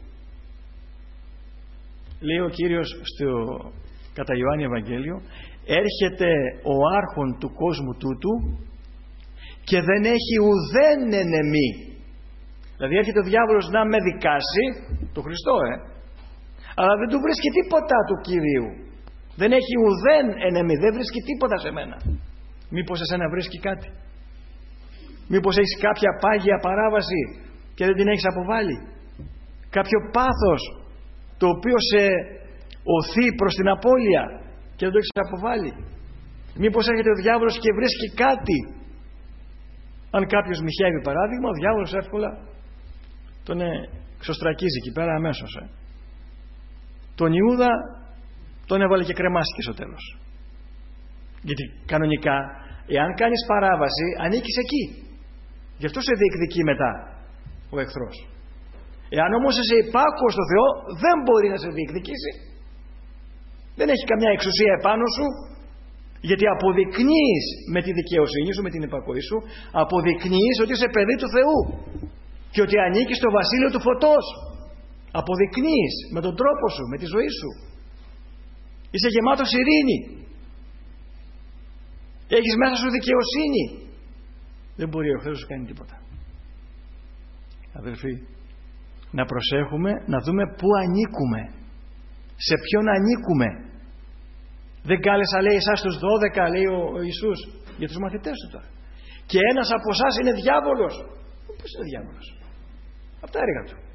Speaker 1: Λέει ο Κύριος στο κατά Ιωάννη Ευαγγέλιο, έρχεται ο άρχον του κόσμου τούτου και δεν έχει ουδέν ενεμή. Δηλαδή έρχεται ο διάβολος να με δικάσει, το Χριστό αλλά δεν του βρίσκει τίποτα του Κυρίου. Δεν έχει ουδέν ενεμή, δεν βρίσκει τίποτα σε μένα. Μήπως εσένα βρίσκει κάτι? Μήπως έχεις κάποια πάγια παράβαση και δεν την έχεις αποβάλει? Κάποιο πάθος το οποίο σε οθεί προς την απώλεια και δεν το έχεις αποβάλει? Μήπως έρχεται ο διάβολος και βρίσκει κάτι? Αν κάποιος μοιχεύει παράδειγμα, ο διάβολος εύκολα τον εξωστρακίζει εκεί πέρα αμέσως. Τον Ιούδα τον έβαλε και κρεμάστηκε στο τέλος. Γιατί κανονικά εάν κάνεις παράβαση ανήκεις εκεί. Γι' αυτό σε διεκδικεί μετά ο εχθρός. Εάν όμως είσαι υπάκουος στο Θεό δεν μπορεί να σε διεκδικήσει. Δεν έχει καμιά εξουσία επάνω σου, γιατί αποδεικνύεις με τη δικαιοσύνη σου, με την υπακοή σου, αποδεικνύεις ότι είσαι παιδί του Θεού και ότι ανήκεις στο βασίλειο του φωτός. Αποδεικνύεις με τον τρόπο σου, με τη ζωή σου. Είσαι γεμάτος ειρήνη. Έχεις μέσα σου δικαιοσύνη. Δεν μπορεί ο Θεός να σου κάνει τίποτα. Αδελφοί, να προσέχουμε να δούμε πού ανήκουμε, σε ποιον ανήκουμε. Δεν κάλεσα, λέει, εσάς τους 12, λέει ο Ιησούς, για τους μαθητές του τώρα. Και ένας από εσάς είναι διάβολος. Πώς είναι διάβολος? Από τα έργα του.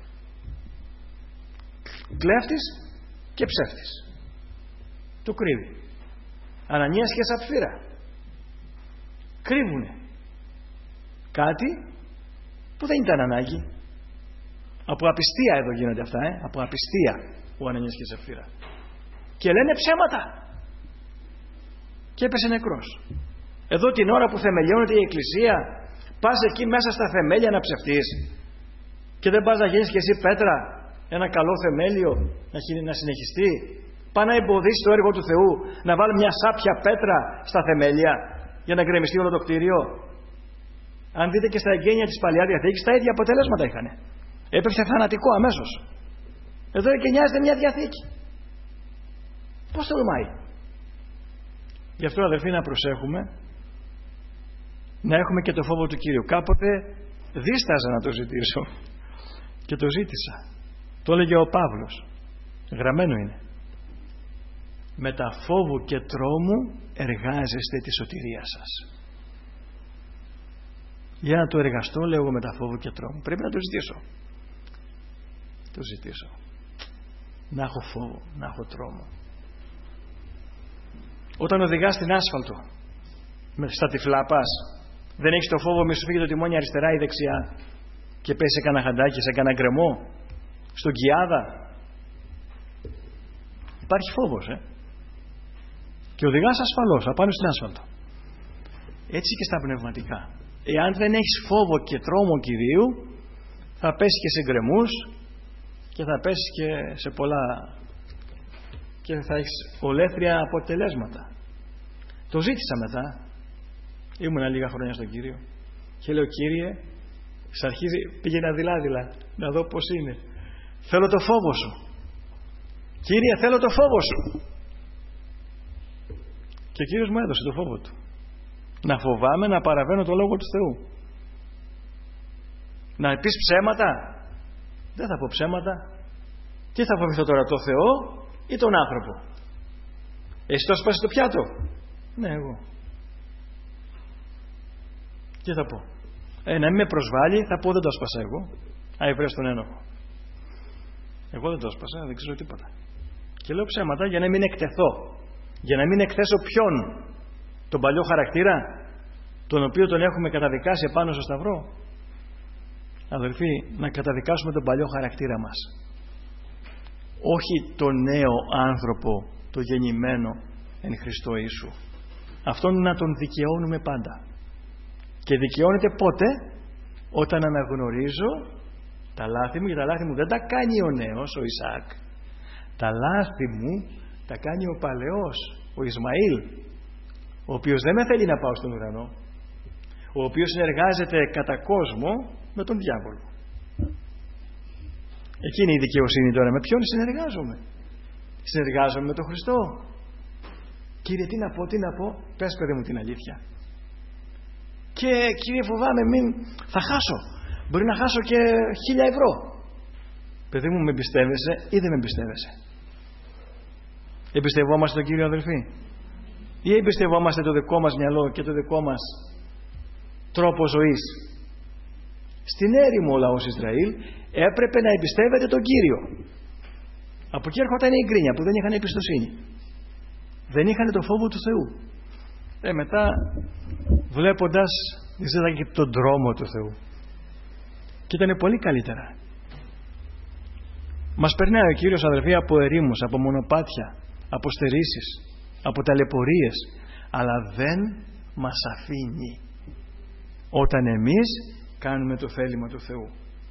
Speaker 1: Κλέφτης και ψεύτης. Το κρύβει. Ανανίας και Σαπφύρα. Κρύβουνε κάτι που δεν ήταν ανάγκη. Από απιστία εδώ γίνονται αυτά, από απιστία ο Ανανίας και Σαπφύρα. Και λένε ψέματα. Και έπεσε νεκρός. Εδώ την ώρα που θεμελιώνεται η Εκκλησία, πας εκεί μέσα στα θεμέλια να ψευτείς και δεν πας να γίνεις και εσύ πέτρα, ένα καλό θεμέλιο να συνεχιστεί? Πάει να εμποδίσει το έργο του Θεού, να βάλει μια σάπια πέτρα στα θεμέλια για να γκρεμιστεί όλο το κτίριο? Αν δείτε και στα εγγένεια της Παλαιάς Διαθήκης, τα ίδια αποτελέσματα είχαν. Έπεφτε θανατικό αμέσως. Εδώ εγκαινιάζεται μια διαθήκη. Πώς τολμάει? Γι' αυτό, αδελφοί, να προσέχουμε να έχουμε και το φόβο του Κύριου. Κάποτε δίσταζα να το ζητήσω και το ζήτησα. Το έλεγε ο Παύλος, γραμμένο είναι. Με τα φόβου και τρόμου εργάζεστε τη σωτηρία σας. Για να το εργαστώ, λέω εγώ, με τα φόβου και τρόμου, πρέπει να το ζητήσω. Το ζητήσω. Να έχω φόβο, να έχω τρόμο. Όταν οδηγάς στην άσφαλτο, στα τυφλά πας, δεν έχεις το φόβο μη σου φύγει το τιμόνι αριστερά ή δεξιά? και πέσει σε κανένα χαντάκι, σε κανένα γκρεμό, στον Κιάδα. Υπάρχει φόβος, και οδηγάς ασφαλώς απάνω στην άσφαλτο. Έτσι και στα πνευματικά. Εάν δεν έχεις φόβο και τρόμο Κυρίου, θα πέσει και σε γκρεμούς και θα πέσει και σε πολλά, και θα έχεις ολέθρια αποτελέσματα. Το ζήτησα μετά. Ήμουνα λίγα χρόνια στον Κύριο και λέω: Κύριε, σ' αρχίζει, πήγαινα δειλά-δειλά να δω πως είναι. Θέλω το φόβο σου. Κύριε, θέλω το φόβο σου. Και ο Κύριος μου έδωσε το φόβο του. Να φοβάμαι να παραβαίνω το Λόγο του Θεού. Να πεις ψέματα. Δεν θα πω ψέματα. Τι θα φοβηθώ τώρα, το Θεό ή τον άνθρωπο? Εσύ το σπάσεις το πιάτο? Ναι, εγώ. Τι θα πω? Να μην με προσβάλλει, θα πω δεν το σπάσα εγώ. Βρες τον ένοχο. Εγώ δεν το σπάσα, δεν ξέρω τίποτα. Και λέω ψέματα για να μην εκτεθώ. Για να μην εκθέσω ποιον? Τον παλιό χαρακτήρα, τον οποίο τον έχουμε καταδικάσει επάνω στο σταυρό. Αδελφοί, να καταδικάσουμε τον παλιό χαρακτήρα μας. Όχι τον νέο άνθρωπο, το γεννημένο εν Χριστώ Ιησού. Αυτόν να τον δικαιώνουμε πάντα. Και δικαιώνεται πότε? Όταν αναγνωρίζω τα λάθη μου, και τα λάθη μου δεν τα κάνει ο νέος, ο Ισαάκ. Τα λάθη μου τα κάνει ο παλαιός, ο Ισμαήλ, ο οποίος δεν με θέλει να πάω στον ουρανό, ο οποίος συνεργάζεται κατά κόσμο με τον διάβολο. Εκείνη η δικαιοσύνη τώρα. Με ποιον συνεργάζομαι? Συνεργάζομαι με τον Χριστό. Κύριε, τι να πω, πες παιδί μου την αλήθεια. Και Κύριε, φοβάμαι, θα χάσω. Μπορεί να χάσω και 1.000 ευρώ. Παιδί μου, με εμπιστεύεσαι ή δεν με εμπιστεύεσαι? Εμπιστευόμαστε τον Κύριο, αδελφοί? Ή εμπιστευόμαστε το δικό μας μυαλό και το δικό μας τρόπο ζωής? Στην έρημο ο λαός Ισραήλ έπρεπε να εμπιστεύεται τον Κύριο. Από εκεί έρχονταν η γκρίνια που δεν είχαν εμπιστοσύνη. Δεν είχαν το φόβο του Θεού. Μετά βλέποντας είδαν και τον δρόμο του Θεού. Και ήταν πολύ καλύτερα. Μας περνάει ο Κύριος, αδελφοί, από ερήμους, από μονοπάτια, από στερήσεις, από ταλαιπωρίες, αλλά δεν μας αφήνει όταν εμείς κάνουμε το θέλημα του Θεού.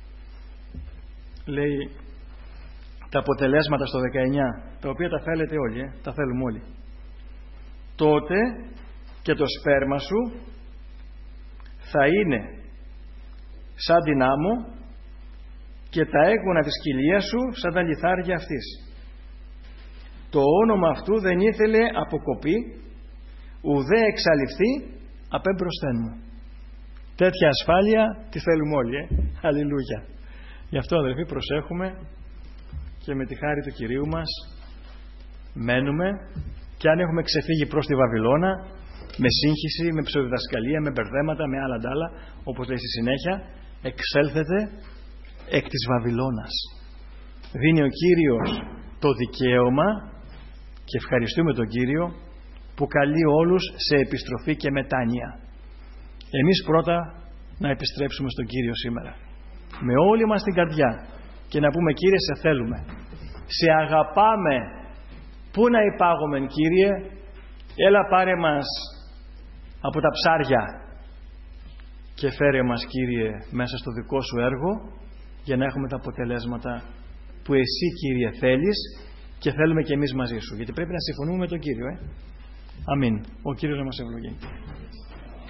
Speaker 1: Λέει τα αποτελέσματα στο 19, τα οποία τα θέλετε όλοι, τα θέλουμε όλοι. Τότε και το σπέρμα σου θα είναι σαν την άμμο και τα έγωνα της κοιλίας σου σαν τα λιθάρια αυτής. Το όνομα αυτού δεν ήθελε αποκοπή, ουδέ εξαλειφθεί απέμπροσθέν μου. Τέτοια ασφάλεια τη θέλουμε όλοι, Αλληλούια. Γι' αυτό, αδελφοί, προσέχουμε και με τη χάρη του Κυρίου μας μένουμε, και αν έχουμε ξεφύγει προς τη Βαβυλώνα με σύγχυση, με ψευδιδασκαλία, με μπερδέματα, με άλλα ντάλα, όπως λέει στη συνέχεια, εξέλθετε εκ της Βαβυλώνας. Δίνει ο Κύριος το δικαίωμα, και ευχαριστούμε τον Κύριο που καλεί όλους σε επιστροφή και μετάνοια. Εμείς πρώτα να επιστρέψουμε στον Κύριο σήμερα με όλη μας την καρδιά και να πούμε: Κύριε, σε θέλουμε, σε αγαπάμε, πού να υπάγομεν, Κύριε, έλα πάρε μας από τα ψάρια και φέρε μας, Κύριε, μέσα στο δικό σου έργο, για να έχουμε τα αποτελέσματα που εσύ, Κύριε, θέλεις και θέλουμε και εμείς μαζί σου, γιατί πρέπει να συμφωνούμε με τον Κύριο. Αμήν. Ο Κύριος να μας ευλογεί.